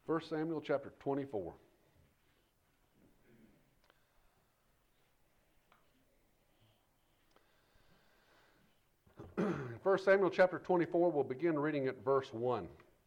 1 Samuel chapter 24. In 1 Samuel chapter 24, we'll begin reading at verse 1.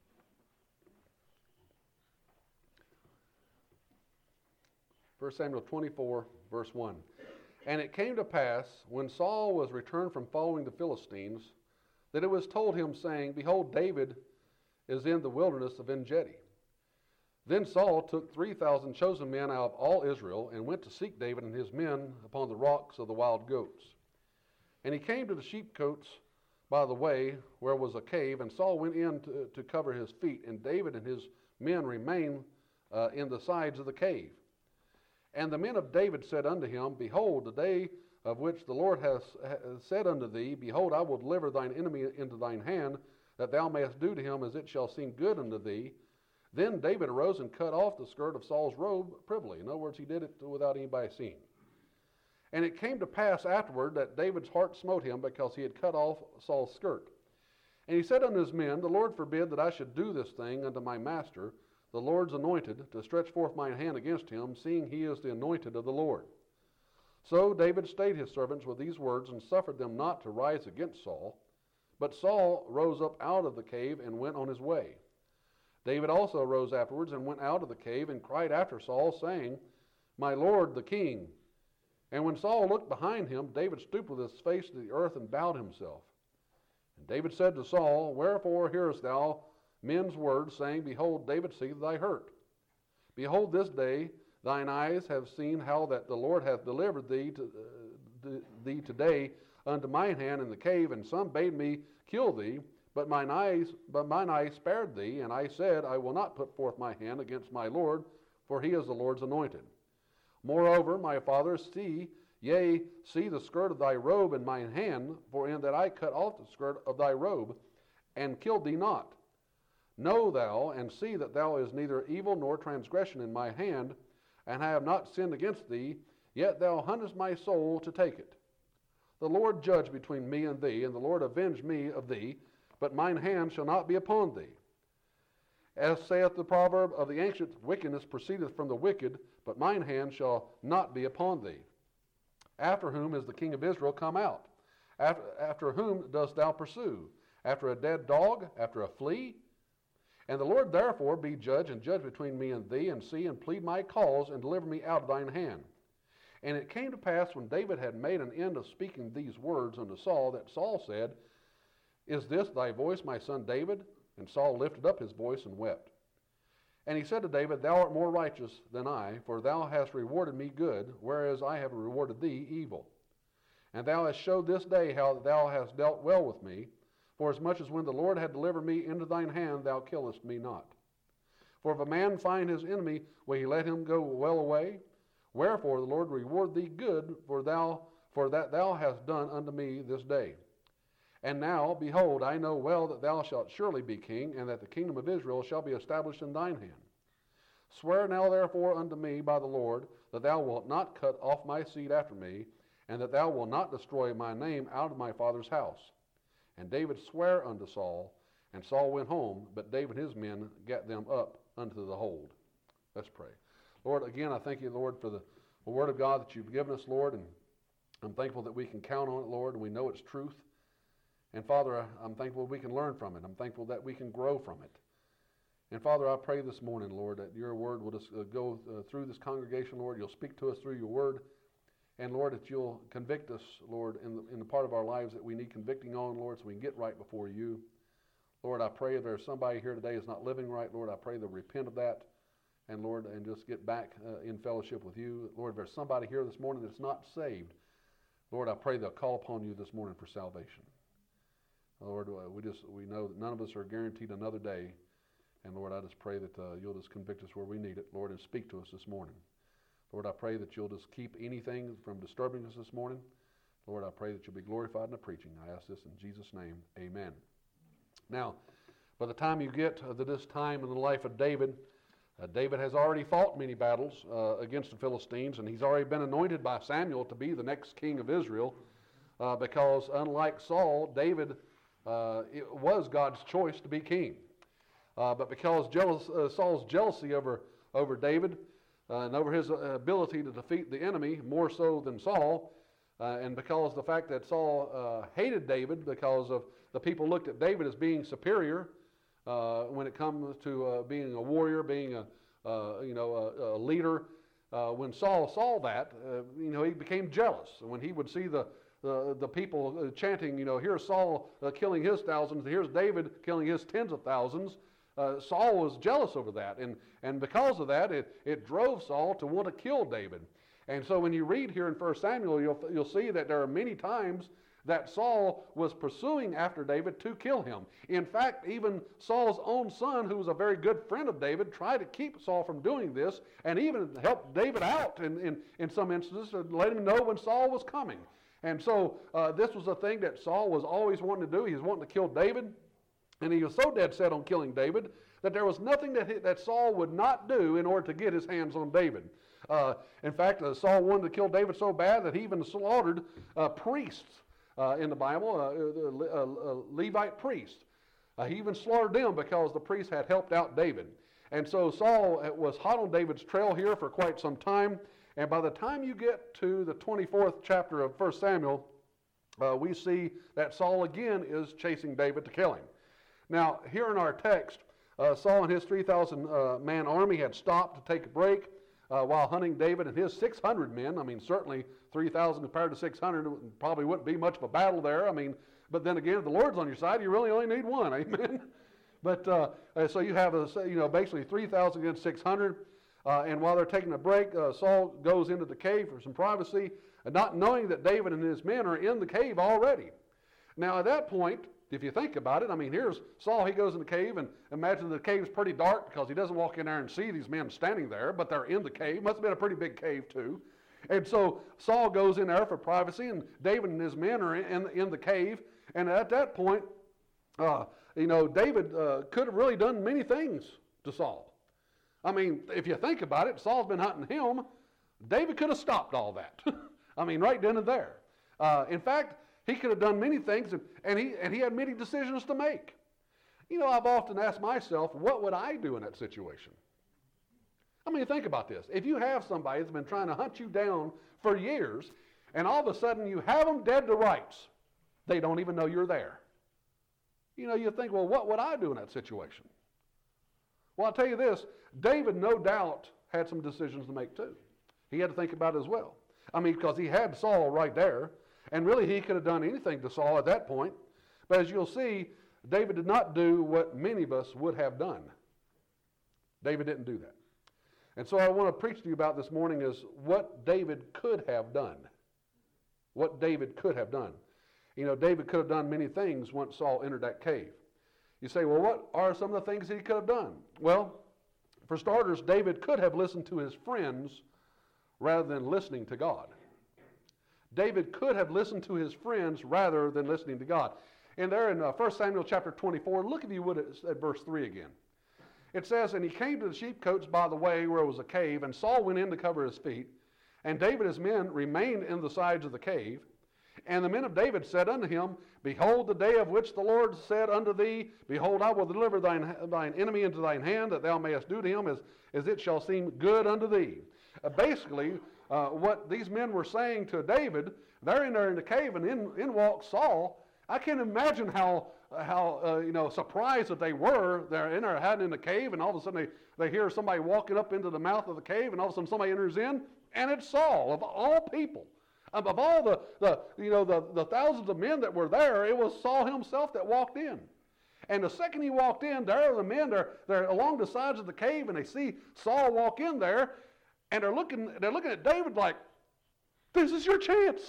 First Samuel 24, verse 1. And it came to pass, when Saul was returned from following the Philistines, that it was told him, saying, Behold, David is in the wilderness of En-gedi. Then Saul took 3,000 chosen men out of all Israel, and went to seek David and his men upon the rocks of the wild goats. And he came to the sheepcotes by the way, where was a cave, and Saul went in to cover his feet, and David and his men remained in the sides of the cave. And the men of David said unto him, Behold, the day of which the Lord has said unto thee, Behold, I will deliver thine enemy into thine hand, that thou mayest do to him as it shall seem good unto thee. Then David arose and cut off the skirt of Saul's robe privily. In other words, he did it without anybody seeing. And it came to pass afterward that David's heart smote him, because he had cut off Saul's skirt. And he said unto his men, The Lord forbid that I should do this thing unto my master, the Lord's anointed, to stretch forth mine hand against him, seeing he is the anointed of the Lord. So David stayed his servants with these words, and suffered them not to rise against Saul. But Saul rose up out of the cave and went on his way. David also arose afterwards and went out of the cave, and cried after Saul, saying, My Lord the king. And when Saul looked behind him, David stooped with his face to the earth and bowed himself. And David said to Saul, Wherefore hearest thou men's words, saying, Behold, David seeth thy hurt. Behold, this day thine eyes have seen how that the Lord hath delivered thee today unto mine hand in the cave, and some bade me kill thee, but mine eyes spared thee, and I said, I will not put forth my hand against my Lord, for he is the Lord's anointed. Moreover, my father, see the skirt of thy robe in mine hand, for in that I cut off the skirt of thy robe, and killed thee not. Know thou, and see that thou is neither evil nor transgression in my hand, and I have not sinned against thee, yet thou huntest my soul to take it. The Lord judge between me and thee, and the Lord avenge me of thee, but mine hand shall not be upon thee. As saith the proverb of the ancient, wickedness proceedeth from the wicked, but mine hand shall not be upon thee. After whom is the king of Israel come out? After whom dost thou pursue? After a dead dog? After a flea? And the Lord therefore be judge, and judge between me and thee, and see and plead my cause, and deliver me out of thine hand. And it came to pass, when David had made an end of speaking these words unto Saul, that Saul said, Is this thy voice, my son David? And Saul lifted up his voice and wept. And he said to David, Thou art more righteous than I, for thou hast rewarded me good, whereas I have rewarded thee evil. And thou hast showed this day how thou hast dealt well with me, for as much as when the Lord had delivered me into thine hand, thou killest me not. For if a man find his enemy, will he let him go well away? Wherefore the Lord reward thee good for that thou hast done unto me this day. And now, behold, I know well that thou shalt surely be king, and that the kingdom of Israel shall be established in thine hand. Swear now therefore unto me by the Lord, that thou wilt not cut off my seed after me, and that thou wilt not destroy my name out of my father's house. And David sware unto Saul, and Saul went home, but David and his men gat them up unto the hold. Let's pray. Lord, again, I thank you, Lord, for the word of God that you've given us, Lord, and I'm thankful that we can count on it, Lord, and we know it's truth. And Father, I'm thankful we can learn from it. I'm thankful that we can grow from it. And Father, I pray this morning, Lord, that your word will just go through this congregation, Lord. You'll speak to us through your word. And Lord, that you'll convict us, Lord, in the part of our lives that we need convicting on, Lord, so we can get right before you. Lord, I pray if there's somebody here today who's not living right, Lord, I pray they'll repent of that. And Lord, and just get back in fellowship with you. Lord, if there's somebody here this morning that's not saved, Lord, I pray they'll call upon you this morning for salvation. Lord, we know that none of us are guaranteed another day. And Lord, I just pray that you'll just convict us where we need it, Lord, and speak to us this morning. Lord, I pray that you'll just keep anything from disturbing us this morning. Lord, I pray that you'll be glorified in the preaching. I ask this in Jesus' name, amen. Now, by the time you get to this time in the life of David, David has already fought many battles against the Philistines, and he's already been anointed by Samuel to be the next king of Israel, because unlike Saul, David it was God's choice to be king. But because Saul's jealousy over David and over his ability to defeat the enemy more so than Saul, and because the fact that Saul hated David because of the people looked at David as being superior when it comes to being a warrior, being a leader. When Saul saw that, he became jealous. When he would see the people chanting, here's Saul killing his thousands, here's David killing his tens of thousands, Saul was jealous over that. And because of that, it drove Saul to want to kill David. And so when you read here in 1 Samuel, you'll see that there are many times that Saul was pursuing after David to kill him. In fact, even Saul's own son, who was a very good friend of David, tried to keep Saul from doing this and even helped David out in some instances to let him know when Saul was coming. And so this was a thing that Saul was always wanting to do. He was wanting to kill David, and he was so dead set on killing David that there was nothing that Saul would not do in order to get his hands on David. In fact, Saul wanted to kill David so bad that he even slaughtered priests. In the Bible, Levite priests. He even slaughtered them because the priests had helped out David. And so Saul was hot on David's trail here for quite some time. And by the time you get to the 24th chapter of 1 Samuel, we see that Saul again is chasing David to kill him. Now, here in our text, Saul and his 3,000-man army had stopped to take a break while hunting David and his 600 men. I mean, certainly 3,000 compared to 600 probably wouldn't be much of a battle there. I mean, but then again, if the Lord's on your side, you really only need one. Amen. But so you have basically 3,000 against 600. And while they're taking a break, Saul goes into the cave for some privacy, not knowing that David and his men are in the cave already. Now at that point, if you think about it, I mean, here's Saul, he goes in the cave, and imagine the cave's pretty dark because he doesn't walk in there and see these men standing there, but they're in the cave. Must have been a pretty big cave too. And so Saul goes in there for privacy, and David and his men are in the cave. And at that point, David could have really done many things to Saul. I mean, if you think about it, Saul's been hunting him. David could have stopped all that. I mean, right then and there. In fact, he could have done many things, and he had many decisions to make. I've often asked myself, what would I do in that situation? I mean, think about this. If you have somebody that's been trying to hunt you down for years, and all of a sudden you have them dead to rights, they don't even know you're there. You think, well, what would I do in that situation? Well, I'll tell you this, David no doubt had some decisions to make too. He had to think about it as well. I mean, because he had Saul right there, and really he could have done anything to Saul at that point. But as you'll see, David did not do what many of us would have done. David didn't do that. And so I want to preach to you about this morning is what David could have done. What David could have done. David could have done many things once Saul entered that cave. You say, well, what are some of the things he could have done? Well, for starters, David could have listened to his friends rather than listening to God. David could have listened to his friends rather than listening to God. And there in 1 Samuel chapter 24, look if you would at verse 3 again. It says, and he came to the sheepcotes by the way where was a cave, and Saul went in to cover his feet. And David and his men remained in the sides of the cave. And the men of David said unto him, behold, the day of which the Lord said unto thee, behold, I will deliver thine enemy into thine hand, that thou mayest do to him as it shall seem good unto thee. Basically, what these men were saying to David, they're in there in the cave, and in walks Saul. I can't imagine how surprised that they were. They're in there hiding in the cave, and all of a sudden they hear somebody walking up into the mouth of the cave, and all of a sudden somebody enters in, and it's Saul, of all people. Of all the thousands of men that were there, it was Saul himself that walked in. And the second he walked in, there are the men, they're along the sides of the cave, and they see Saul walk in there, and they're looking at David like, this is your chance.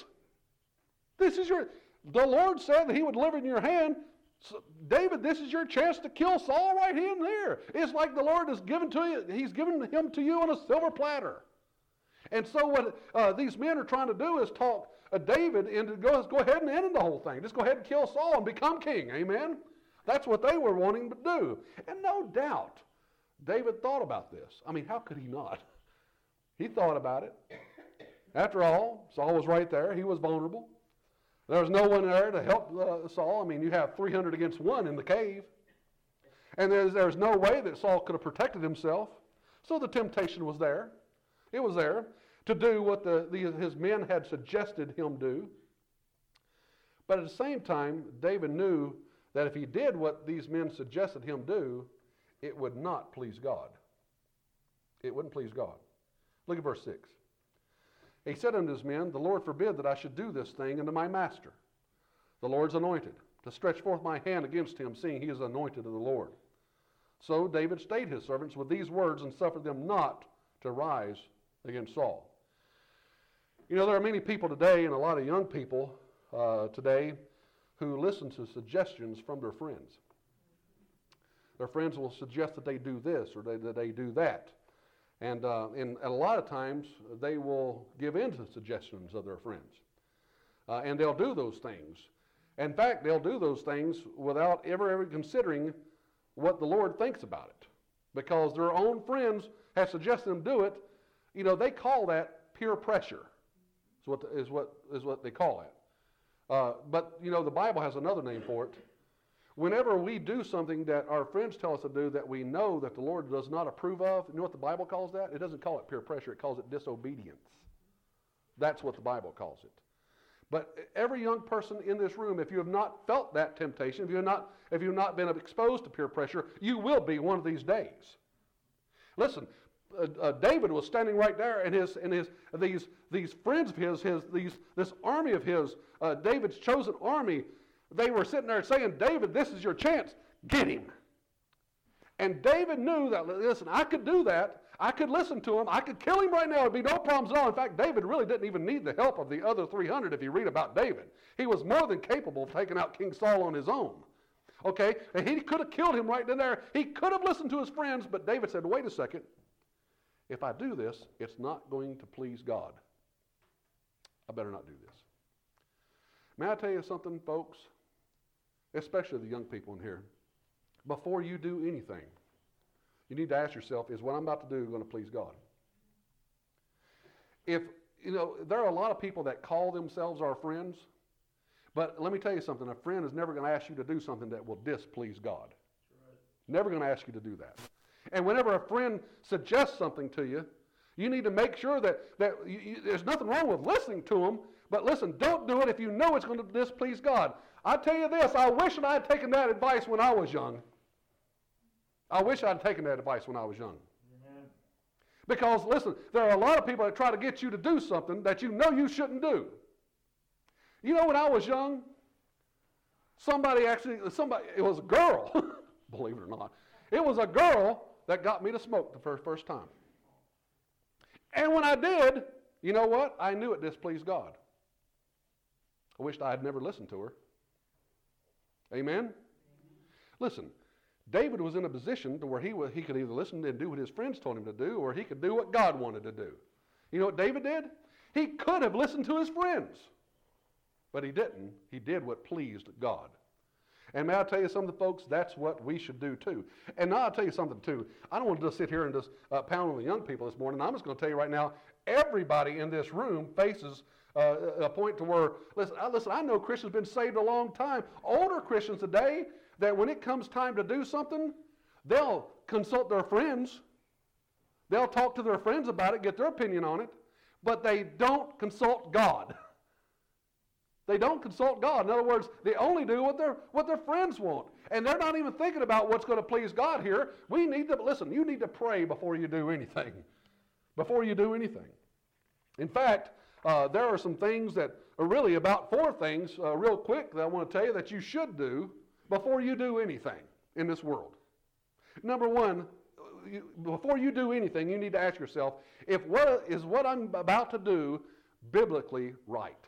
The Lord said that he would deliver in your hand. So, David, this is your chance to kill Saul right here and there. It's like the Lord has given to you, he's given him to you on a silver platter. And so what these men are trying to do is talk David into go ahead and end the whole thing. Just go ahead and kill Saul and become king. Amen? That's what they were wanting to do. And no doubt, David thought about this. I mean, how could he not? He thought about it. After all, Saul was right there. He was vulnerable. There was no one there to help Saul. I mean, you have 300 against 1 in the cave. And there's no way that Saul could have protected himself. So the temptation was there. It was there to do what his men had suggested him do. But at the same time, David knew that if he did what these men suggested him do, it would not please God. It wouldn't please God. Look at verse 6. He said unto his men, the Lord forbid that I should do this thing unto my master, the Lord's anointed, to stretch forth my hand against him, seeing he is anointed of the Lord. So David stayed his servants with these words and suffered them not to rise against Saul. You know, there are many people today, and a lot of young people today, who listen to suggestions from their friends. Their friends will suggest that they do this or that they do that. And a lot of times, they will give in to suggestions of their friends. And they'll do those things. In fact, they'll do those things without ever considering what the Lord thinks about it. Because their own friends have suggested them do it. You know, they call that peer pressure, is what they call it. But, you know, the Bible has another name for it. Whenever we do something that our friends tell us to do that we know that the Lord does not approve of, you know what the Bible calls that? It doesn't call it peer pressure. It calls it disobedience. That's what the Bible calls it. But every young person in this room, if you have not felt that temptation, if you have not been exposed to peer pressure, you will be one of these days. Listen, David was standing right there, and these friends of his, this army of his, David's chosen army, they were sitting there saying, David, this is your chance. Get him. And David knew that, listen, I could do that. I could listen to him. I could kill him right now. It would be no problems at all. In fact, David really didn't even need the help of the other 300 if you read about David. He was more than capable of taking out King Saul on his own. Okay? And he could have killed him right then there. He could have listened to his friends, but David said, wait a second. If I do this, it's not going to please God. I better not do this. May I tell you something, folks? Especially the young people in here. Before you do anything, you need to ask yourself, is what I'm about to do going to please God? If, you know, there are a lot of people that call themselves our friends, but let me tell you something, a friend is never going to ask you to do something that will displease God. Right. Never going to ask you to do that. And whenever a friend suggests something to you, you need to make sure that there's nothing wrong with listening to them, but listen, don't do it if you know it's going to displease God. I tell you this, I wish that I had taken that advice when I was young. I wish I had taken that advice when I was young. Amen. Because, listen, there are a lot of people that try to get you to do something that you know you shouldn't do. You know, when I was young, it was a girl, believe it or not, it was a girl that got me to smoke the first time. And when I did, you know what? I knew it displeased God. I wished I had never listened to her. Amen? Listen, David was in a position to where he could either listen and do what his friends told him to do, or he could do what God wanted to do. You know what David did? He could have listened to his friends, but he didn't. He did what pleased God. And may I tell you something, folks? That's what we should do too. And now I'll tell you something too. I don't want to just sit here and just pound on the young people this morning. I'm just going to tell you right now, everybody in this room faces a point to where, listen, I know Christians have been saved a long time. Older Christians today, that when it comes time to do something, they'll consult their friends. They'll talk to their friends about it, get their opinion on it, but they don't consult God. They don't consult God. In other words, they only do what their friends want. And they're not even thinking about what's going to please God here. You need to pray before you do anything. Before you do anything. In fact, there are some things that are really about 4 things, real quick, that I want to tell you that you should do before you do anything in this world. Number 1, before you do anything, you need to ask yourself, is what I'm about to do biblically right?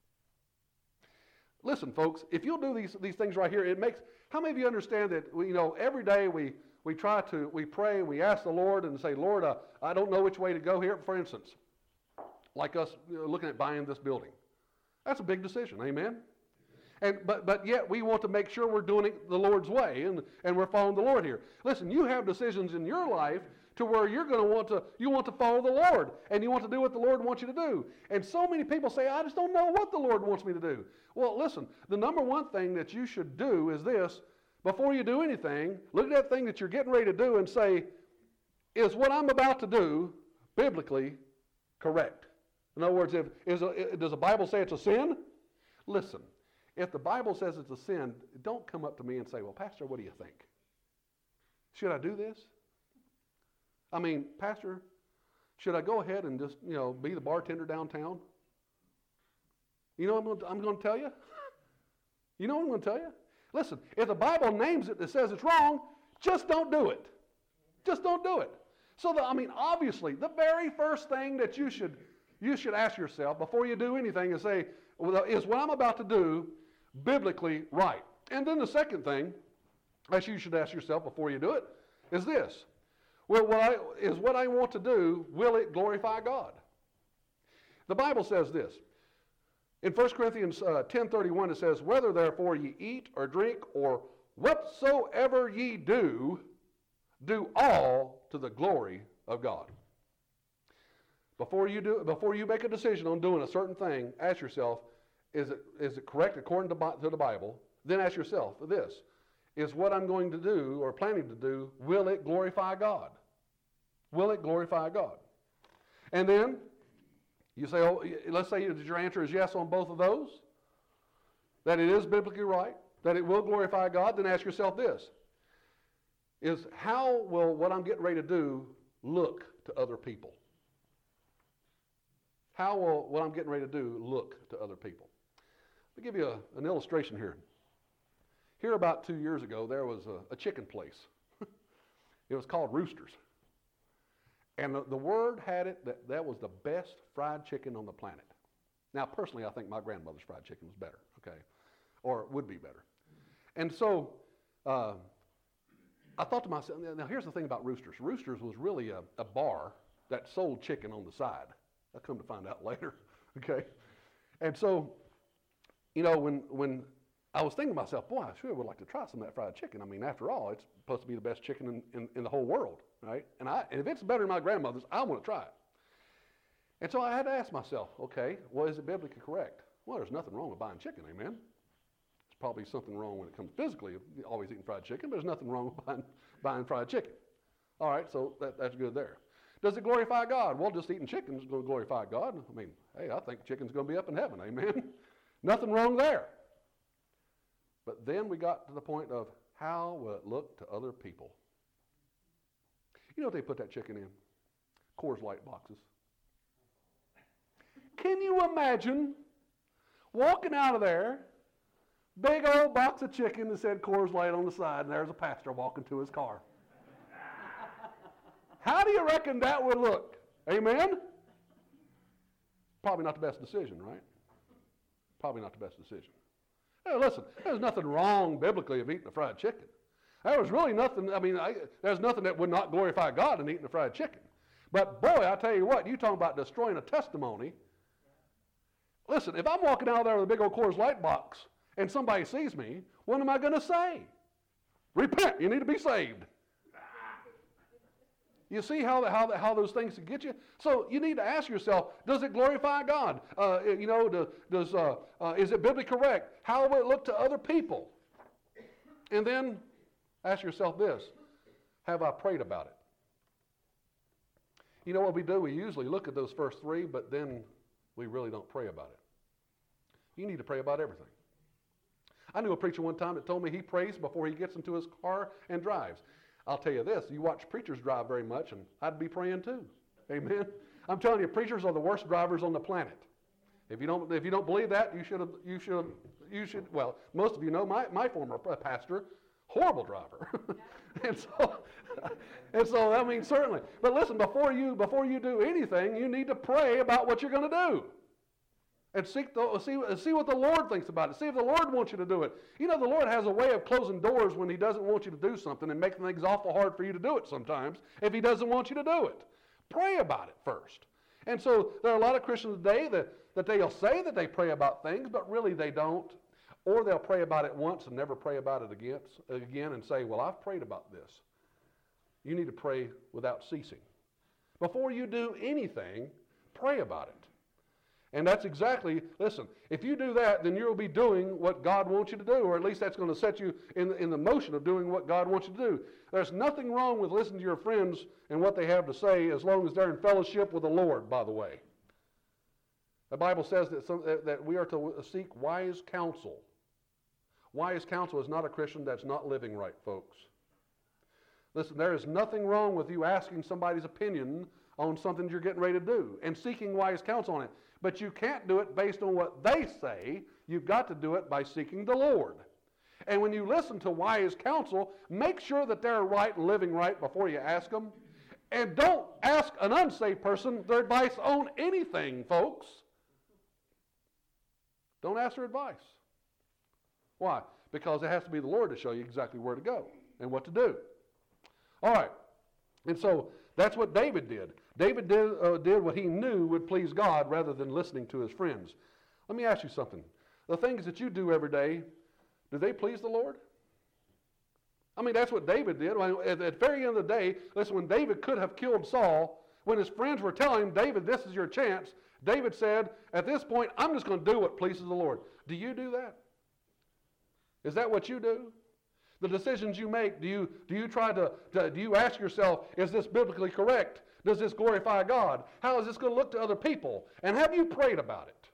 Listen, folks, if you'll do these things right here, it makes, how many of you understand that, every day we pray, we ask the Lord and say, Lord, I don't know which way to go here. For instance, like us looking at buying this building. That's a big decision, amen? But yet we want to make sure we're doing it the Lord's way and we're following the Lord here. Listen, you have decisions in your life to where you're going to want to follow the Lord and you want to do what the Lord wants you to do. And so many people say, I just don't know what the Lord wants me to do. Well, listen, the number 1 thing that you should do is this. before you do anything, look at that thing that you're getting ready to do and say, is what I'm about to do biblically correct? In other words, does the Bible say it's a sin? Listen, if the Bible says it's a sin, don't come up to me and say, well, Pastor, what do you think? Should I do this? I mean, Pastor, should I go ahead and just, be the bartender downtown? You know what I'm going to tell you? You know what I'm going to tell you? Listen, if the Bible names it that says it's wrong, just don't do it. Just don't do it. So, obviously, the very first thing that you should ask yourself before you do anything is say, well, is what I'm about to do biblically right? And then the second thing that you should ask yourself before you do it is this. Well, what I want to do, will it glorify God? The Bible says this. In 1 Corinthians 10:31 it says, whether therefore ye eat or drink or whatsoever ye do, do all to the glory of God. Before you make a decision on doing a certain thing, ask yourself, is it correct according to the Bible? Then ask yourself this, is what I'm going to do or planning to do, will it glorify God? Will it glorify God? And then you say, let's say that your answer is yes on both of those, that it is biblically right, that it will glorify God, then ask yourself this, is how will what I'm getting ready to do look to other people? How will what I'm getting ready to do look to other people? Let me give you an illustration here. Here about 2 years ago, there was a chicken place. It was called Roosters. And the word had it that was the best fried chicken on the planet. Now, personally, I think my grandmother's fried chicken was better, okay? Or would be better. And so I thought to myself, now here's the thing about Roosters. Roosters was really a bar that sold chicken on the side. I come to find out later, okay? And so, when I was thinking to myself, boy, I sure would like to try some of that fried chicken. After all, it's supposed to be the best chicken in the whole world, right? And if it's better than my grandmother's, I want to try it. And so I had to ask myself, okay, well, is it biblically correct? Well, there's nothing wrong with buying chicken, amen? There's probably something wrong when it comes physically, always eating fried chicken, but there's nothing wrong with buying fried chicken. All right, so that's good there. Does it glorify God? Well, just eating chicken is going to glorify God. Hey, I think chicken's going to be up in heaven, amen? Nothing wrong there. But then we got to the point of how will it look to other people? You know what they put that chicken in? Coors Light boxes. Can you imagine walking out of there, big old box of chicken that said Coors Light on the side, and there's a pastor walking to his car? How do you reckon that would look? Amen? Probably not the best decision, right? Probably not the best decision. Hey, listen, there's nothing wrong biblically of eating a fried chicken. There was really nothing, there's nothing that would not glorify God in eating a fried chicken. But boy, I tell you what, you talking about destroying a testimony. Listen, if I'm walking out there with a big old Coors Light box and somebody sees me, what am I going to say? Repent, you need to be saved. You see how those things can get you? So you need to ask yourself, does it glorify God? Is it biblically correct? How will it look to other people? And then ask yourself this, have I prayed about it? You know what we do? We usually look at those first three, but then we really don't pray about it. You need to pray about everything. I knew a preacher one time that told me he prays before he gets into his car and drives. I'll tell you this, you watch preachers drive very much, and I'd be praying too. Amen? I'm telling you, preachers are the worst drivers on the planet. If you don't believe that, you should, well, most of you know my former pastor, horrible driver. and so, certainly. But listen, before you do anything, you need to pray about what you're going to do. And see what the Lord thinks about it. See if the Lord wants you to do it. You know, the Lord has a way of closing doors when he doesn't want you to do something and making things awful hard for you to do it sometimes if he doesn't want you to do it. Pray about it first. And so there are a lot of Christians today that they'll say that they pray about things, but really they don't. Or they'll pray about it once and never pray about it again and say, well, I've prayed about this. You need to pray without ceasing. Before you do anything, pray about it. And that's exactly, listen, if you do that, then you'll be doing what God wants you to do, or at least that's going to set you in the motion of doing what God wants you to do. There's nothing wrong with listening to your friends and what they have to say as long as they're in fellowship with the Lord, by the way. The Bible says that we are to seek wise counsel. Wise counsel is not a Christian that's not living right, folks. Listen, there is nothing wrong with you asking somebody's opinion on something you're getting ready to do and seeking wise counsel on it. But you can't do it based on what they say. You've got to do it by seeking the Lord. And when you listen to wise counsel, make sure that they're right and living right before you ask them. And don't ask an unsaved person their advice on anything, folks. Don't ask their advice. Why? Because it has to be the Lord to show you exactly where to go and what to do. All right. And so that's what David did. David did what he knew would please God rather than listening to his friends. Let me ask you something. The things that you do every day, do they please the Lord? I mean, that's what David did. At the very end of the day, listen, when David could have killed Saul, when his friends were telling him, David, this is your chance, David said, at this point, I'm just going to do what pleases the Lord. Do you do that? Is that what you do? The decisions you make, do you ask yourself, is this biblically correct? Does this glorify God? How is this going to look to other people? And have you prayed about it?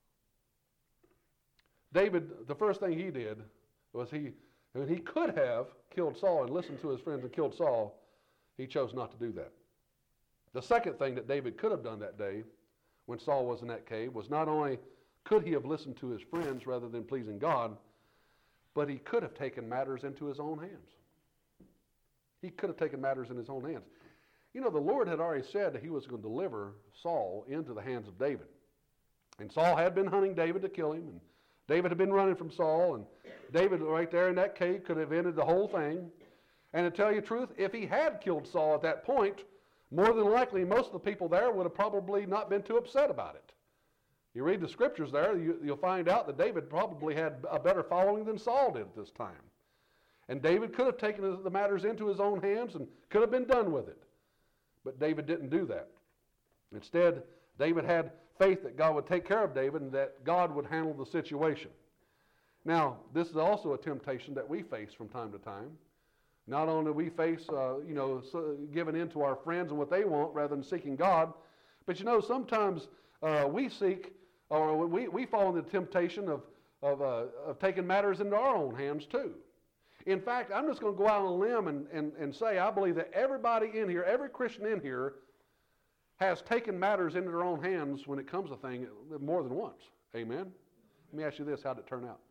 David, the first thing he did was he could have killed Saul and listened to his friends and killed Saul. He chose not to do that. The second thing that David could have done that day when Saul was in that cave was not only could he have listened to his friends rather than pleasing God, but he could have taken matters into his own hands. He could have taken matters in his own hands. You know, the Lord had already said that he was going to deliver Saul into the hands of David. And Saul had been hunting David to kill him, and David had been running from Saul, and David right there in that cave could have ended the whole thing. And to tell you the truth, if he had killed Saul at that point, more than likely most of the people there would have probably not been too upset about it. You read the scriptures there, you'll find out that David probably had a better following than Saul did at this time. And David could have taken the matters into his own hands and could have been done with it. But David didn't do that. Instead, David had faith that God would take care of David and that God would handle the situation. Now, this is also a temptation that we face from time to time. Not only do we face, giving in to our friends and what they want rather than seeking God, but sometimes we seek, or we fall into the temptation of taking matters into our own hands too. In fact, I'm just going to go out on a limb and say I believe that everybody in here, every Christian in here, has taken matters into their own hands when it comes to things more than once. Amen? Let me ask you this, how did it turn out?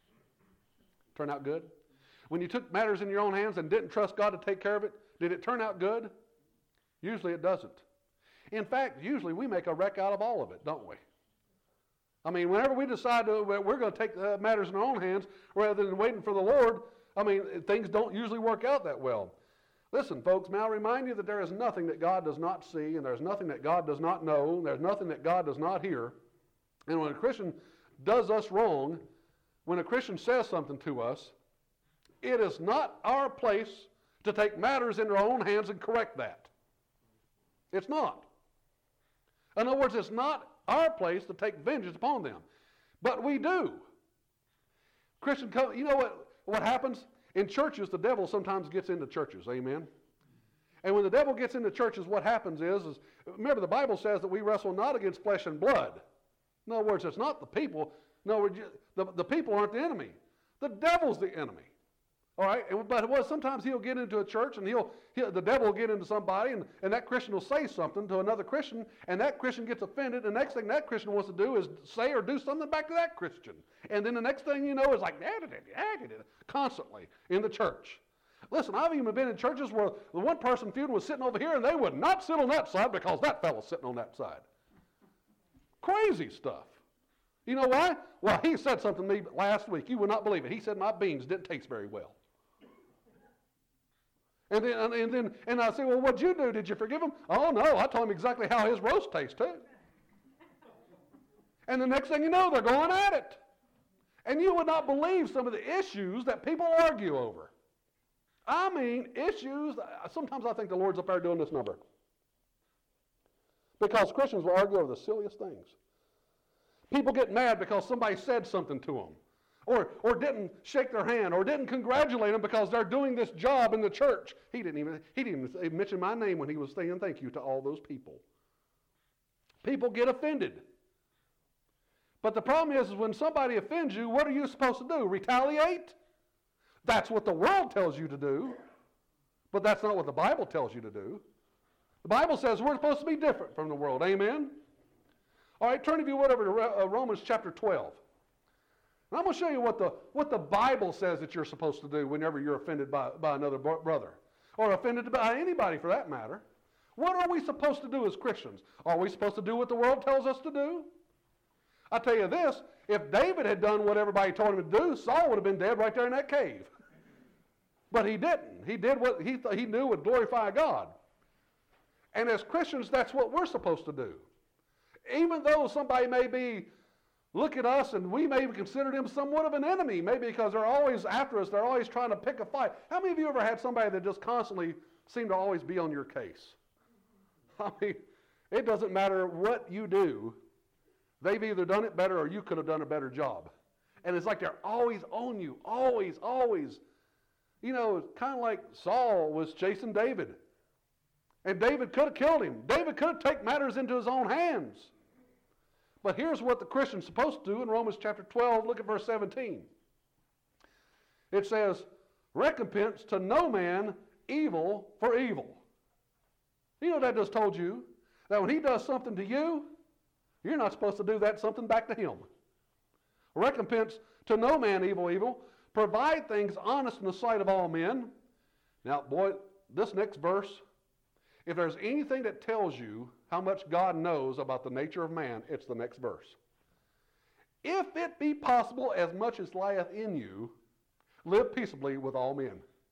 Turn out good? When you took matters in your own hands and didn't trust God to take care of it, did it turn out good? Usually it doesn't. In fact, usually we make a wreck out of all of it, don't we? I mean, whenever we decide we're going to take matters in our own hands rather than waiting for the Lord, I mean, things don't usually work out that well. Listen, folks, may I remind you that there is nothing that God does not see, and there's nothing that God does not know, and there's nothing that God does not hear. And when a Christian does us wrong, when a Christian says something to us, it is not our place to take matters into our own hands and correct that. It's not. In other words, it's not our place to take vengeance upon them. But we do. Christian, you know what happens? In churches, the devil sometimes gets into churches, amen? And when the devil gets into churches, what happens is remember the Bible says that we wrestle not against flesh and blood. In other words, it's not the people. In other words, the people aren't the enemy. The devil's the enemy. All right, but sometimes he'll get into a church and the devil will get into somebody and that Christian will say something to another Christian and that Christian gets offended and the next thing that Christian wants to do is say or do something back to that Christian. And then the next thing you know is like constantly in the church. Listen, I've even been in churches where the one person feuding was sitting over here and they would not sit on that side because that fellow's sitting on that side. Crazy stuff. You know why? Well, he said something to me last week. You would not believe it. He said my beans didn't taste very well. And I say, well, what'd you do? Did you forgive him? Oh, no, I told him exactly how his roast tastes, too. And the next thing you know, they're going at it. And you would not believe some of the issues that people argue over. I mean, issues, sometimes I think the Lord's up there doing this number. Because Christians will argue over the silliest things. People get mad because somebody said something to them, or didn't shake their hand, or didn't congratulate them because they're doing this job in the church. He didn't even mention my name when he was saying thank you to all those people. People get offended. But the problem is when somebody offends you, what are you supposed to do? Retaliate? That's what the world tells you to do, but that's not what the Bible tells you to do. The Bible says we're supposed to be different from the world. Amen? All right, turn if you would over to Romans chapter 12. And I'm going to show you what the Bible says that you're supposed to do whenever you're offended by another brother, or offended by anybody for that matter. What are we supposed to do as Christians? Are we supposed to do what the world tells us to do? I'll tell you this, if David had done what everybody told him to do, Saul would have been dead right there in that cave. But he didn't. He did what he knew would glorify God. And as Christians, that's what we're supposed to do. Even though somebody may look at us and we may consider them somewhat of an enemy, maybe because they're always after us, they're always trying to pick a fight. How many of you ever had somebody that just constantly seemed to always be on your case? I mean, it doesn't matter what you do. They've either done it better or you could have done a better job. And it's like they're always on you, always, always. You know, kind of like Saul was chasing David. And David could have killed him. David could have taken matters into his own hands. But here's what the Christian's supposed to do in Romans chapter 12. Look at verse 17. It says, recompense to no man evil for evil. You know what that just told you? That when he does something to you, you're not supposed to do that something back to him. Recompense to no man evil. Provide things honest in the sight of all men. Now, boy, this next verse, if there's anything that tells you how much God knows about the nature of man, it's the next verse. If it be possible, as much as lieth in you, live peaceably with all men.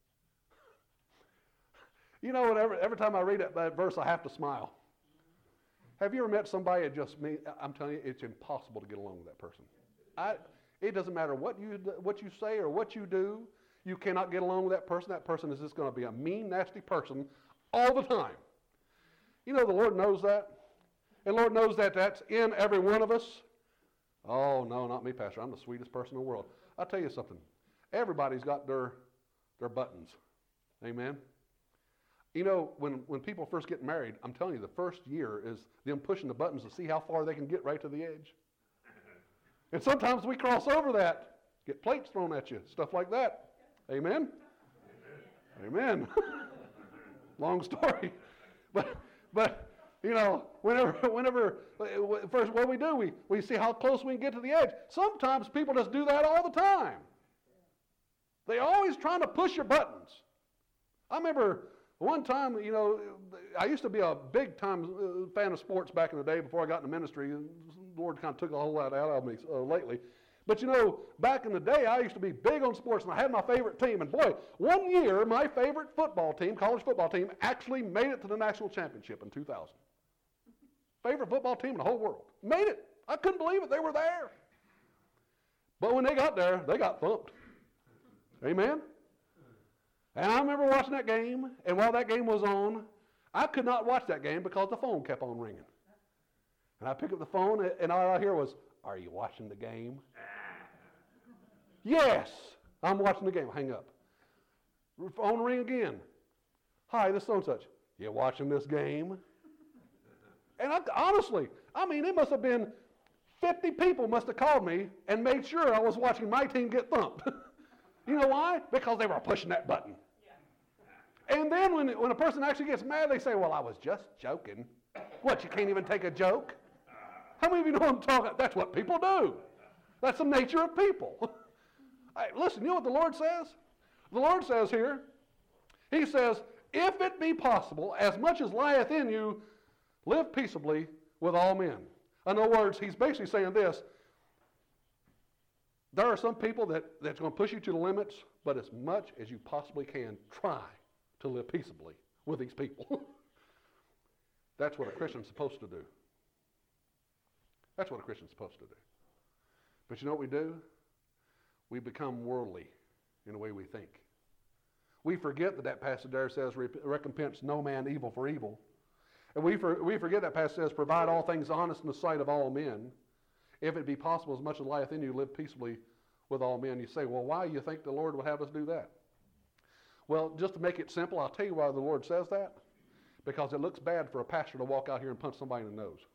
You know, every time I read that verse, I have to smile. Have you ever met somebody that just I'm telling you, it's impossible to get along with that person. It doesn't matter what you say or what you do. You cannot get along with that person. That person is just going to be a mean, nasty person all the time. You know, the Lord knows that. And the Lord knows that that's in every one of us. Oh, no, not me, Pastor. I'm the sweetest person in the world. I'll tell you something. Everybody's got their buttons. Amen? You know, when people first get married, I'm telling you, the first year is them pushing the buttons to see how far they can get right to the edge. And sometimes we cross over that, get plates thrown at you, stuff like that. Amen? Amen. Long story. But you know, whenever first what we do, we see how close we can get to the edge. Sometimes people just do that all the time. They're always trying to push your buttons. I remember one time, you know, I used to be a big-time fan of sports back in the day before I got into ministry. The Lord kind of took a whole lot out of me lately. But, you know, back in the day, I used to be big on sports, and I had my favorite team. And, boy, one year, my favorite football team, college football team, actually made it to the national championship in 2000. Favorite football team in the whole world. Made it. I couldn't believe it. They were there. But when they got there, they got thumped. Amen? And I remember watching that game, and while that game was on, I could not watch that game because the phone kept on ringing. And I picked up the phone, and all I hear was, "Are you watching the game?" "Yes, I'm watching the game." Hang up. Phone ring again. "Hi, this is so-and-such." "You watching this game?" And honestly, I mean, it must have been 50 people must have called me and made sure I was watching my team get thumped. You know why? Because they were pushing that button. And then when a person actually gets mad, they say, "Well, I was just joking." What, you can't even take a joke? How many of you know what I'm talking about? That's what people do. That's the nature of people. Listen, you know what the Lord says? The Lord says here, He says, "If it be possible, as much as lieth in you, live peaceably with all men." In other words, He's basically saying this. There are some people that's going to push you to the limits, but as much as you possibly can, try to live peaceably with these people. That's what a Christian's supposed to do. That's what a Christian's supposed to do. But you know what we do? We become worldly in the way we think. We forget that passage there says, "Recompense no man evil for evil." And we forget that passage says, "Provide all things honest in the sight of all men." if it be possible, as much as lieth in you, live peaceably with all men. You say, well, why do you think the Lord would have us do that? Well, just to make it simple, I'll tell you why the Lord says that. Because it looks bad for a pastor to walk out here and punch somebody in the nose.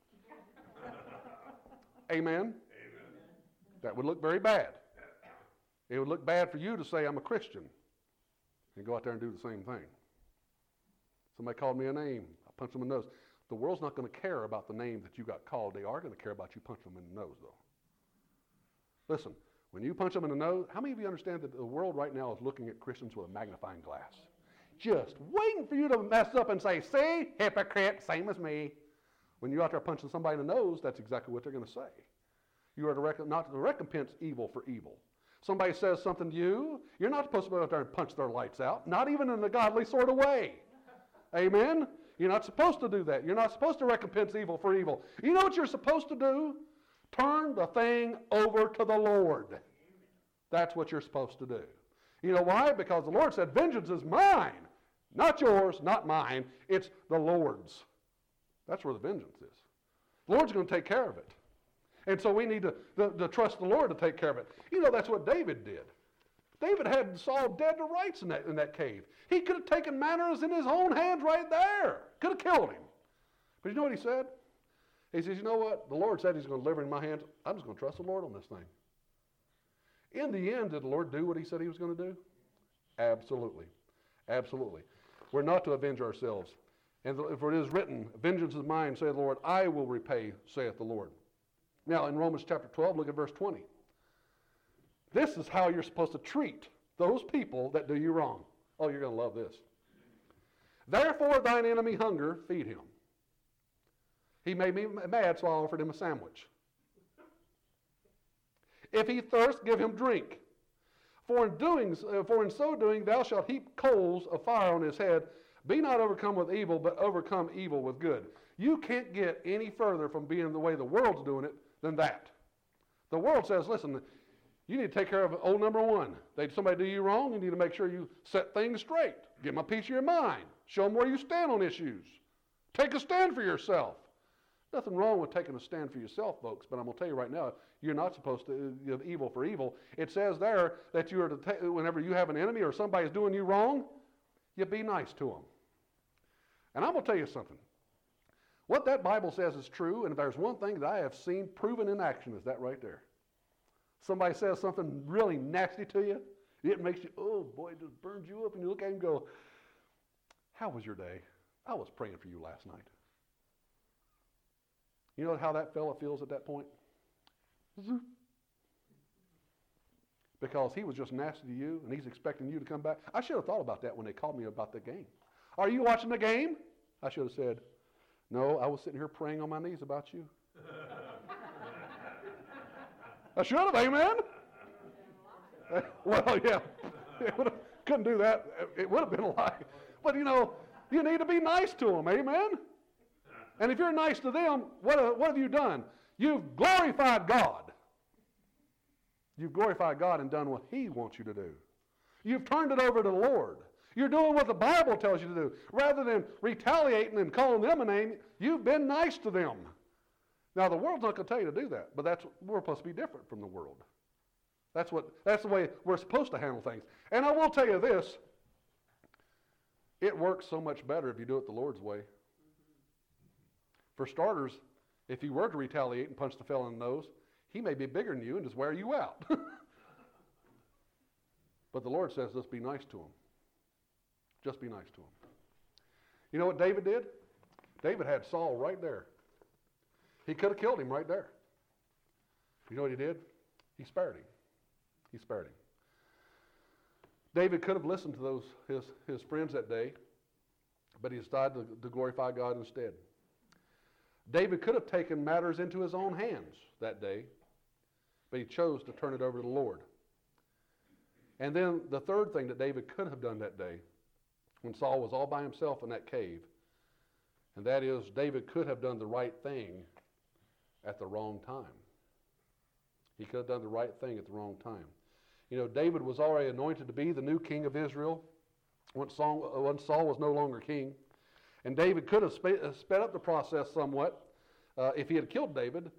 Amen? Amen? That would look very bad. It would look bad for you to say, I'm a Christian, and go out there and do the same thing. Somebody called me a name. I punched them in the nose. The world's not going to care about the name that you got called. They are going to care about you punching them in the nose, though. Listen, when you punch them in the nose, how many of you understand that the world right now is looking at Christians with a magnifying glass? Just waiting for you to mess up and say, see, hypocrite, same as me. When you're out there punching somebody in the nose, that's exactly what they're going to say. You are not to recompense evil for evil. Somebody says something to you, you're not supposed to go out there and punch their lights out, not even in a godly sort of way. Amen? You're not supposed to do that. You're not supposed to recompense evil for evil. You know what you're supposed to do? Turn the thing over to the Lord. That's what you're supposed to do. You know why? Because the Lord said, vengeance is mine. Not yours, not mine. It's the Lord's. That's where the vengeance is. The Lord's going to take care of it. And so we need to trust the Lord to take care of it. You know, that's what David did. David had Saul dead to rights in that cave. He could have taken matters in his own hands right there. Could have killed him. But you know what he said? He says, you know what? The Lord said he's going to deliver in my hands. I'm just going to trust the Lord on this thing. In the end, did the Lord do what he said he was going to do? Absolutely. Absolutely. We're not to avenge ourselves. And for it is written, vengeance is mine, saith the Lord, I will repay, saith the Lord. Now, in Romans chapter 12, look at verse 20. This is how you're supposed to treat those people that do you wrong. Oh, you're going to love this. Therefore, thine enemy hunger, feed him. He made me mad, so I offered him a sandwich. If he thirst, give him drink. For in so doing, thou shalt heap coals of fire on his head. Be not overcome with evil, but overcome evil with good. You can't get any further from being the way the world's doing it than that. The world says, listen, you need to take care of old number one. Somebody do you wrong, you need to make sure you set things straight. Give them a piece of your mind. Show them where you stand on issues. Take a stand for yourself. Nothing wrong with taking a stand for yourself, folks, but I'm going to tell you right now, you're not supposed to give evil for evil. It says there that you are to whenever you have an enemy or somebody's doing you wrong, you be nice to them. And I'm going to tell you something. What that Bible says is true, and if there's one thing that I have seen proven in action, is that right there. Somebody says something really nasty to you, it makes you, oh boy, it just burns you up, and you look at him and go, how was your day? I was praying for you last night. You know how that fella feels at that point? Because he was just nasty to you, and he's expecting you to come back. I should have thought about that when they called me about the game. Are you watching the game? I should have said, no, I was sitting here praying on my knees about you. I should have, amen? Well, yeah, couldn't do that. It would have been a lie. But, you know, you need to be nice to them, amen? And if you're nice to them, what have you done? You've glorified God. You've glorified God and done what he wants you to do. You've turned it over to the Lord. You're doing what the Bible tells you to do. Rather than retaliating and calling them a name, you've been nice to them. Now, the world's not going to tell you to do that, but we're supposed to be different from the world. That's the way we're supposed to handle things. And I will tell you this, it works so much better if you do it the Lord's way. For starters, if you were to retaliate and punch the fellow in the nose, he may be bigger than you and just wear you out. But the Lord says, just be nice to him. Just be nice to him. You know what David did? David had Saul right there. He could have killed him right there. You know what he did? He spared him. He spared him. David could have listened to his friends that day, but he decided to glorify God instead. David could have taken matters into his own hands that day, but he chose to turn it over to the Lord. And then the third thing that David could have done that day, when Saul was all by himself in that cave, and that is David could have done the right thing at the wrong time. He could have done the right thing at the wrong time. You know, David was already anointed to be the new king of Israel once Saul was no longer king. And David could have sped up the process somewhat if he had killed David.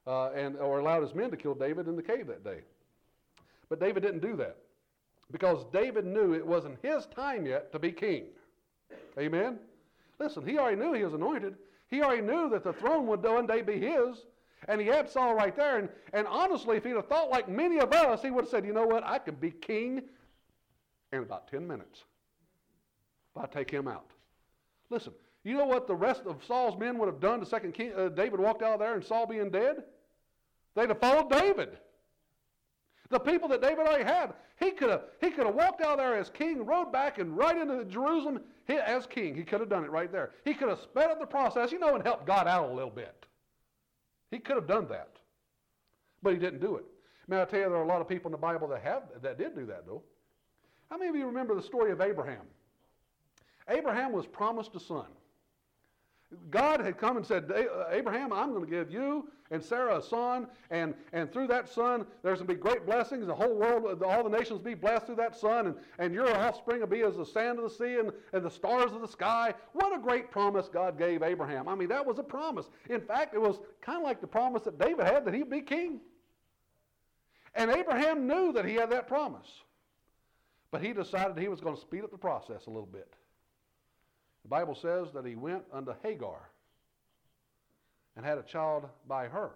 or allowed his men to kill David in the cave that day. But David didn't do that because David knew it wasn't his time yet to be king. Amen? Listen, he already knew he was anointed. He already knew that the throne would one day be his. And he had Saul right there. And honestly, if he'd have thought like many of us, he would have said, you know what, I could be king in about 10 minutes if I take him out. Listen, you know what the rest of Saul's men would have done the second king, David walked out there and Saul being dead? They'd have followed David. The people that David already had, he could have walked out there as king, rode back and right into Jerusalem as king. He could have done it right there. He could have sped up the process, and helped God out a little bit. He could have done that, but he didn't do it. May I tell you, there are a lot of people in the Bible that did do that, though. How many of you remember the story of Abraham? Abraham was promised a son. God had come and said, Abraham, I'm going to give you and Sarah a son, and through that son, there's going to be great blessings. The whole world, all the nations will be blessed through that son, and your offspring will be as the sand of the sea and the stars of the sky. What a great promise God gave Abraham. I mean, that was a promise. In fact, it was kind of like the promise that David had that he'd be king. And Abraham knew that he had that promise. But he decided he was going to speed up the process a little bit. The Bible says that he went unto Hagar and had a child by her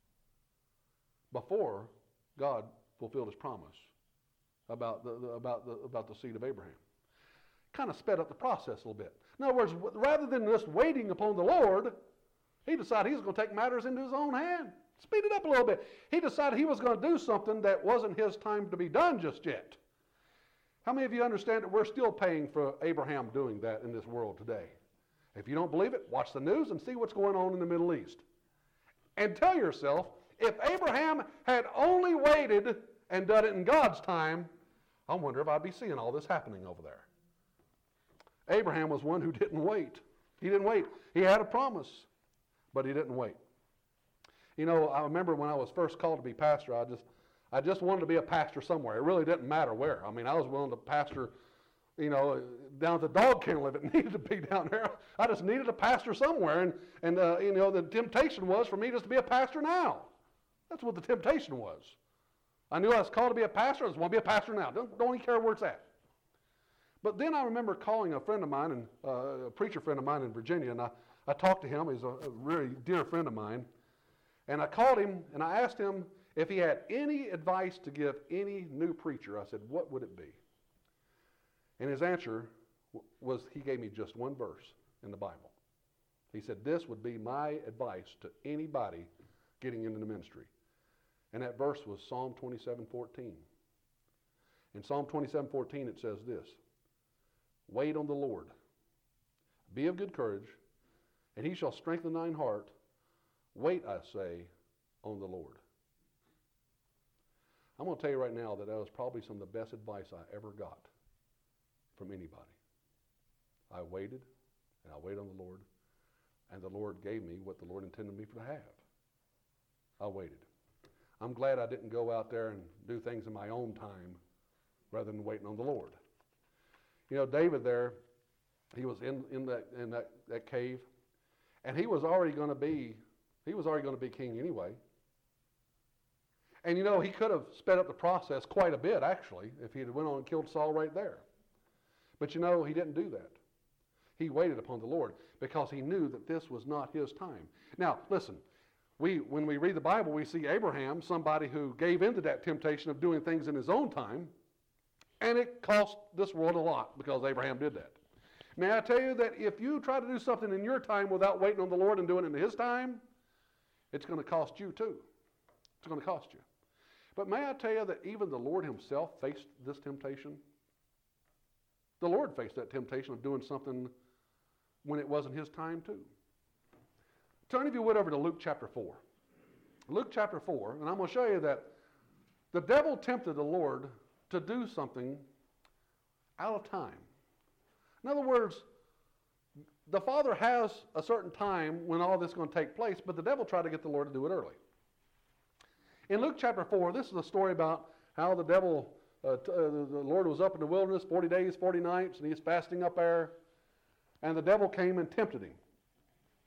before God fulfilled his promise about the seed of Abraham. Kind of sped up the process a little bit. In other words, rather than just waiting upon the Lord, he decided he was going to take matters into his own hand. Speed it up a little bit. He decided he was going to do something that wasn't his time to be done just yet. How many of you understand that we're still paying for Abraham doing that in this world today? If you don't believe it, watch the news and see what's going on in the Middle East. And tell yourself, if Abraham had only waited and done it in God's time, I wonder if I'd be seeing all this happening over there. Abraham was one who didn't wait. He didn't wait. He had a promise, but he didn't wait. I remember when I was first called to be pastor, I just wanted to be a pastor somewhere. It really didn't matter where. I mean, I was willing to pastor, down at the dog kennel if it needed to be down there. I just needed a pastor somewhere. And the temptation was for me just to be a pastor now. That's what the temptation was. I knew I was called to be a pastor. I just want to be a pastor now. Don't even care where it's at. But then I remember calling a friend of mine, a preacher friend of mine in Virginia, and I talked to him. He's a really dear friend of mine. And I called him, and I asked him if he had any advice to give any new preacher. I said, what would it be? And his answer was, he gave me just one verse in the Bible. He said, this would be my advice to anybody getting into the ministry. And that verse was Psalm 27:14. In Psalm 27:14 it says this, wait on the Lord, be of good courage, and he shall strengthen thine heart. Wait, I say, on the Lord. I'm going to tell you right now that was probably some of the best advice I ever got from anybody. I waited, and I waited on the Lord, and the Lord gave me what the Lord intended me to have. I waited. I'm glad I didn't go out there and do things in my own time rather than waiting on the Lord. David there, he was in that cave, and he was already going to be king anyway. And he could have sped up the process quite a bit, actually, if he had went on and killed Saul right there. But he didn't do that. He waited upon the Lord because he knew that this was not his time. Now, listen, when we read the Bible, we see Abraham, somebody who gave into that temptation of doing things in his own time, and it cost this world a lot because Abraham did that. May I tell you that if you try to do something in your time without waiting on the Lord and doing it in his time, it's going to cost you too. It's going to cost you. But may I tell you that even the Lord himself faced this temptation? The Lord faced that temptation of doing something when it wasn't his time too. Turn, if you would, over to Luke chapter 4. Luke chapter 4, and I'm going to show you that the devil tempted the Lord to do something out of time. In other words, the Father has a certain time when all this is going to take place, but the devil tried to get the Lord to do it early. In Luke chapter 4, this is a story about how the devil, the Lord was up in the wilderness 40 days, 40 nights, and he was fasting up there, and the devil came and tempted him.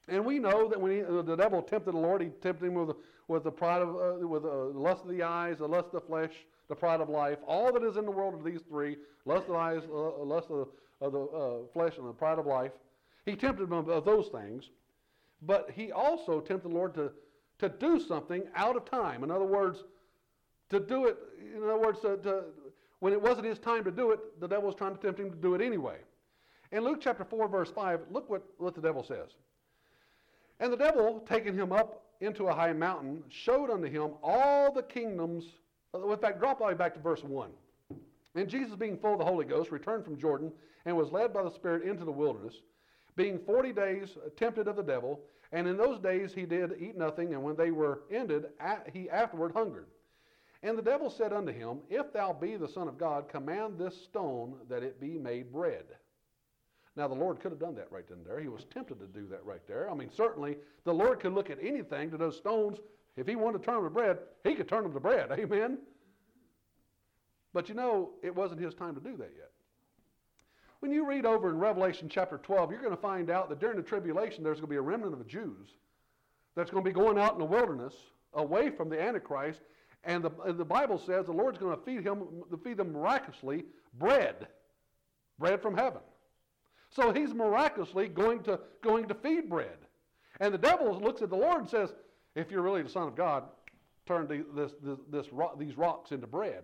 And we know that when the devil tempted the Lord, he tempted him with the pride of, with the lust of the eyes, the lust of the flesh, the pride of life. All that is in the world of these three: lust of the eyes, lust of the flesh, and the pride of life. He tempted him of those things, but he also tempted the Lord to do something out of time. In other words, to do it. In other words, when it wasn't his time to do it, the devil was trying to tempt him to do it anyway. In Luke chapter 4, verse 5, look what the devil says. And the devil, taking him up into a high mountain, showed unto him all the kingdoms. In fact, drop all the way back to verse 1. And Jesus, being full of the Holy Ghost, returned from Jordan, and was led by the Spirit into the wilderness, being 40 days tempted of the devil. And in those days he did eat nothing, and when they were ended, he afterward hungered. And the devil said unto him, If thou be the Son of God, command this stone that it be made bread. Now, the Lord could have done that right then and there. He was tempted to do that right there. I mean, certainly, the Lord could look at anything to those stones. If he wanted to turn them to bread, he could turn them to bread. Amen? But you know, it wasn't his time to do that yet. When you read over in Revelation chapter 12, you're going to find out that during the tribulation, there's going to be a remnant of the Jews that's going to be going out in the wilderness away from the Antichrist. And the Bible says the Lord's going to feed them miraculously bread from heaven. So he's miraculously going to feed bread. And the devil looks at the Lord and says, if you're really the Son of God, turn these rocks into bread.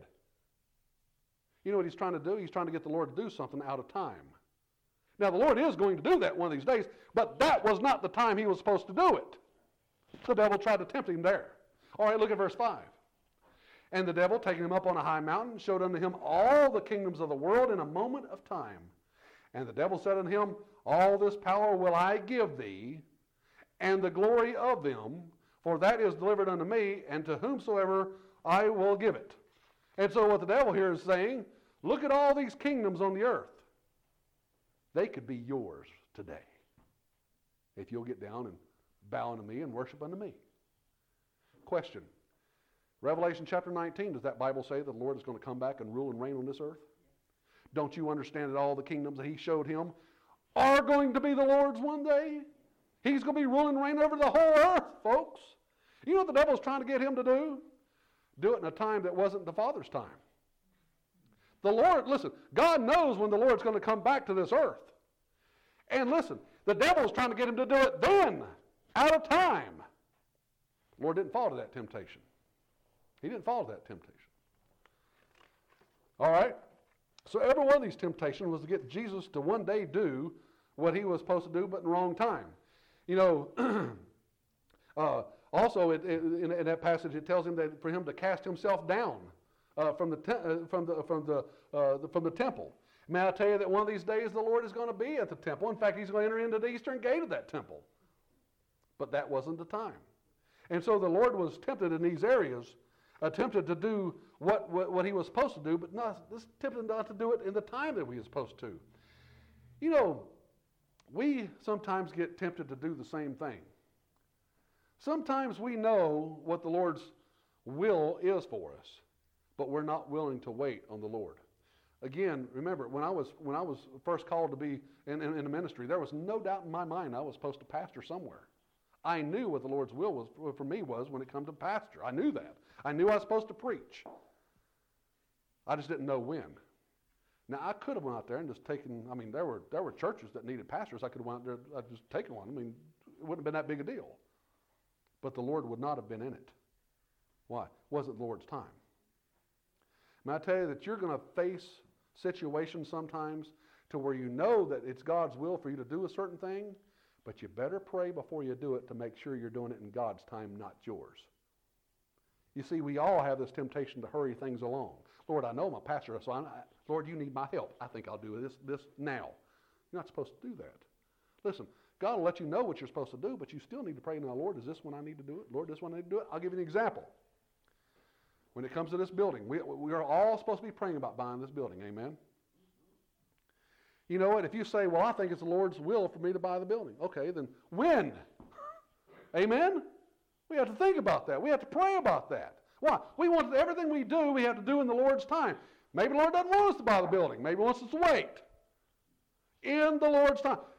You know what he's trying to do? He's trying to get the Lord to do something out of time. Now, the Lord is going to do that one of these days, but that was not the time he was supposed to do it. The devil tried to tempt him there. All right, look at verse 5. And the devil, taking him up on a high mountain, showed unto him all the kingdoms of the world in a moment of time. And the devil said unto him, All this power will I give thee, and the glory of them, for that is delivered unto me, and to whomsoever I will give it. And so what the devil here is saying, look at all these kingdoms on the earth. They could be yours today, if you'll get down and bow unto me and worship unto me. Question. Revelation chapter 19, does that Bible say that the Lord is going to come back and rule and reign on this earth? Don't you understand that all the kingdoms that he showed him are going to be the Lord's one day? He's going to be ruling and reigning over the whole earth, folks. You know what the devil's trying to get him to do? Do it in a time that wasn't the Father's time. The Lord, listen, God knows when the Lord's going to come back to this earth. And listen, the devil's trying to get him to do it then, out of time. The Lord didn't fall to that temptation. He didn't fall to that temptation. All right? So every one of these temptations was to get Jesus to one day do what he was supposed to do, but in the wrong time. You know, also in that passage it tells him that for him to cast himself down from the temple. May I tell you that one of these days the Lord is going to be at the temple. In fact, he's going to enter into the eastern gate of that temple. But that wasn't the time. And so the Lord was tempted in these areas, attempted to do what he was supposed to do, but tempted not to do it in the time that we were supposed to. You know, we sometimes get tempted to do the same thing. Sometimes we know what the Lord's will is for us, but we're not willing to wait on the Lord. Again, remember, when I was first called to be in the ministry, there was no doubt in my mind I was supposed to pastor somewhere. I knew what the Lord's will was for me was when it come to pastor. I knew that. I knew I was supposed to preach. I just didn't know when. Now, I could have went out there and just taken, I mean, there were churches that needed pastors. I could have went out there and just taken one. I mean, it wouldn't have been that big a deal. But the Lord would not have been in it. Why? It wasn't the Lord's time. May I tell you that you're going to face situations sometimes to where you know that it's God's will for you to do a certain thing, but you better pray before you do it to make sure you're doing it in God's time, not yours. You see, we all have this temptation to hurry things along. Lord, I know I'm a pastor, so Lord, you need my help. I think I'll do this now. You're not supposed to do that. Listen, God will let you know what you're supposed to do, but you still need to pray now, Lord, is this when I need to do it? Lord, this when I need to do it? I'll give you an example. When it comes to this building, we are all supposed to be praying about buying this building. Amen? You know what? If you say, well, I think it's the Lord's will for me to buy the building. Okay, then when? Amen? We have to think about that. We have to pray about that. Why? We want everything we do, we have to do in the Lord's time. Maybe the Lord doesn't want us to buy the building. Maybe he wants us to wait. In the Lord's time.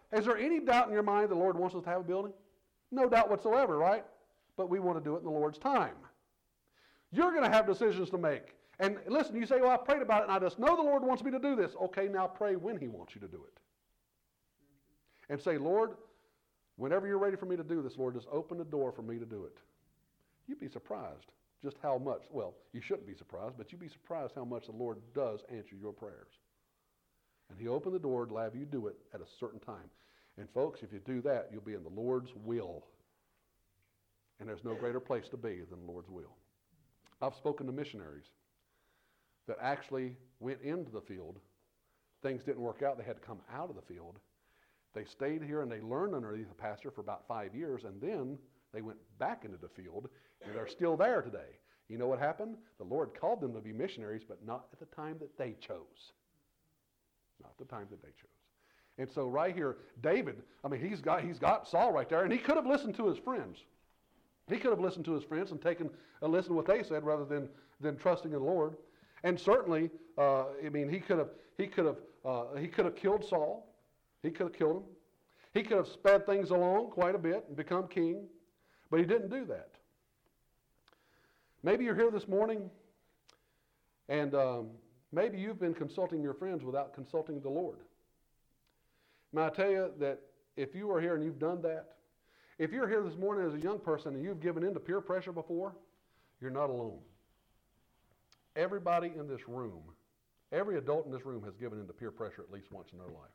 Is there any doubt in your mind the Lord wants us to have a building? No doubt whatsoever, right? But we want to do it in the Lord's time. You're going to have decisions to make. And listen, you say, well, I prayed about it and I just know the Lord wants me to do this. Okay, now pray when he wants you to do it. And say, Lord, whenever you're ready for me to do this, Lord, just open the door for me to do it. You'd be surprised just how much, well, you shouldn't be surprised, but you'd be surprised how much the Lord does answer your prayers. And he opened the door to have you do it at a certain time. And folks, if you do that, you'll be in the Lord's will. And there's no greater place to be than the Lord's will. I've spoken to missionaries that actually went into the field. Things didn't work out. They had to come out of the field. They stayed here and they learned underneath the pastor for about 5 years, and then they went back into the field, and they're still there today. You know what happened? The Lord called them to be missionaries, but not at the time that they chose. Not the time that they chose. And so right here, David, I mean, he's got Saul right there, and he could have listened to his friends. He could have listened to his friends and taken a listen to what they said rather than trusting in the Lord. And certainly, I mean, he could have killed Saul. He could have killed him. He could have sped things along quite a bit and become king, but he didn't do that. Maybe you're here this morning, and maybe you've been consulting your friends without consulting the Lord. May I tell you that if you are here and you've done that, if you're here this morning as a young person and you've given in to peer pressure before, you're not alone. Everybody in this room, every adult in this room has given in to peer pressure at least once in their life.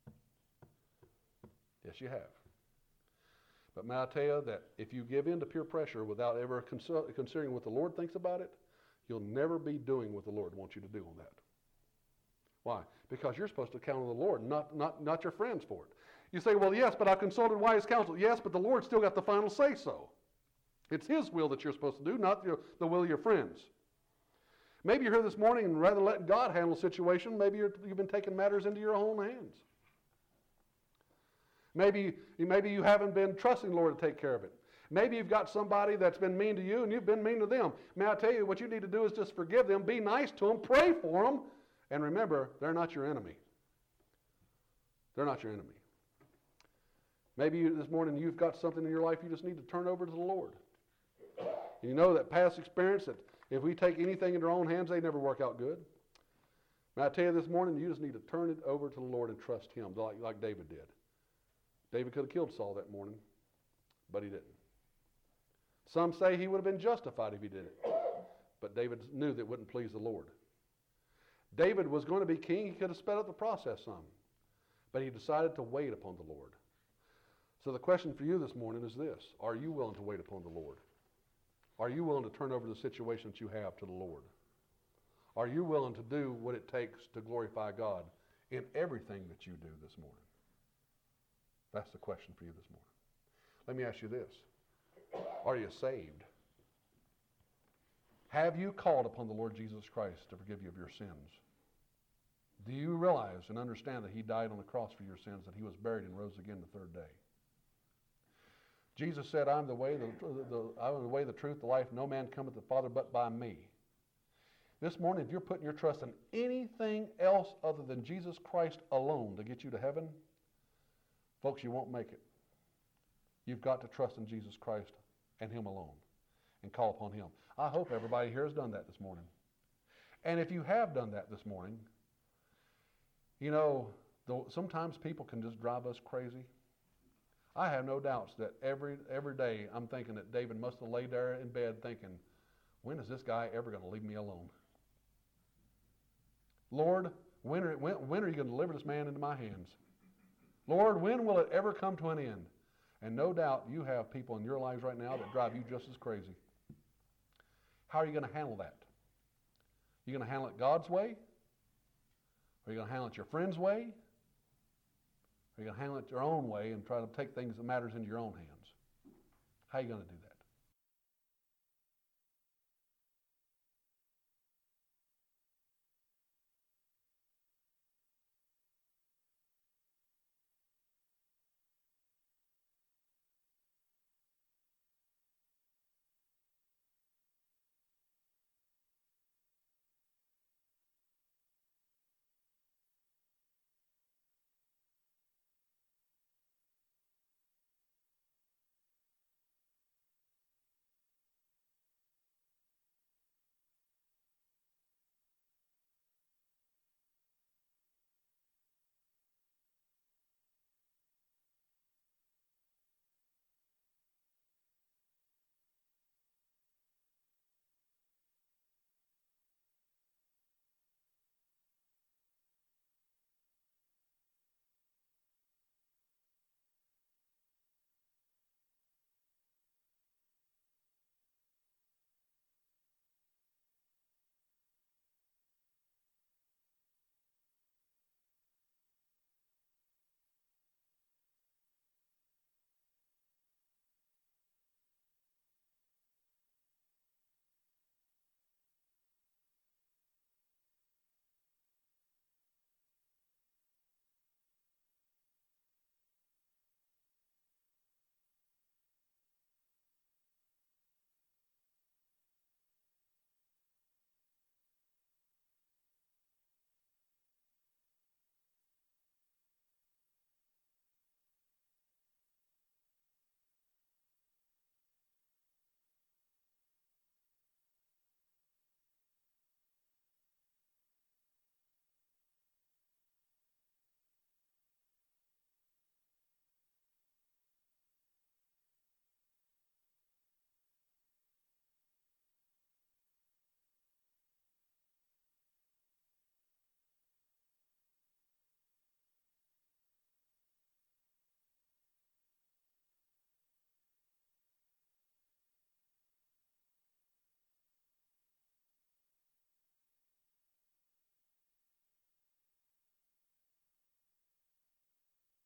Yes, you have. But may I tell you that if you give in to peer pressure without ever considering what the Lord thinks about it, you'll never be doing what the Lord wants you to do on that. Why? Because you're supposed to count on the Lord, not your friends for it. You say, well, yes, but I consulted wise counsel. Yes, but the Lord still got the final say-so. It's his will that you're supposed to do, not the will of your friends. Maybe you're here this morning and rather than letting God handle the situation, maybe you've been taking matters into your own hands. Maybe you haven't been trusting the Lord to take care of it. Maybe you've got somebody that's been mean to you and you've been mean to them. May I tell you, what you need to do is just forgive them, be nice to them, pray for them, and remember, they're not your enemy. They're not your enemy. Maybe this morning you've got something in your life you just need to turn over to the Lord. You know that past experience that if we take anything into our own hands, they never work out good. May I tell you this morning, you just need to turn it over to the Lord and trust him like David did. David could have killed Saul that morning, but he didn't. Some say he would have been justified if he did it, but David knew that it wouldn't please the Lord. David was going to be king. He could have sped up the process some, but he decided to wait upon the Lord. So the question for you this morning is this: are you willing to wait upon the Lord? Are you willing to turn over the situation that you have to the Lord? Are you willing to do what it takes to glorify God in everything that you do this morning? That's the question for you this morning. Let me ask you this. Are you saved? Have you called upon the Lord Jesus Christ to forgive you of your sins? Do you realize and understand that he died on the cross for your sins, that he was buried and rose again the third day? Jesus said, I'm the way, the truth, the life. No man cometh to the Father but by me. This morning, if you're putting your trust in anything else other than Jesus Christ alone to get you to heaven, folks, you won't make it. You've got to trust in Jesus Christ and him alone and call upon him. I hope everybody here has done that this morning. And if you have done that this morning, you know, sometimes people can just drive us crazy. I have no doubts that every day I'm thinking that David must have laid there in bed thinking, when is this guy ever going to leave me alone? Lord, when are you going to deliver this man into my hands? Lord, when will it ever come to an end? And no doubt you have people in your lives right now that drive you just as crazy. How are you going to handle that? Are you going to handle it God's way? Are you going to handle it your friend's way? Are you going to handle it your own way and try to take things that matters into your own hands? How are you going to do that?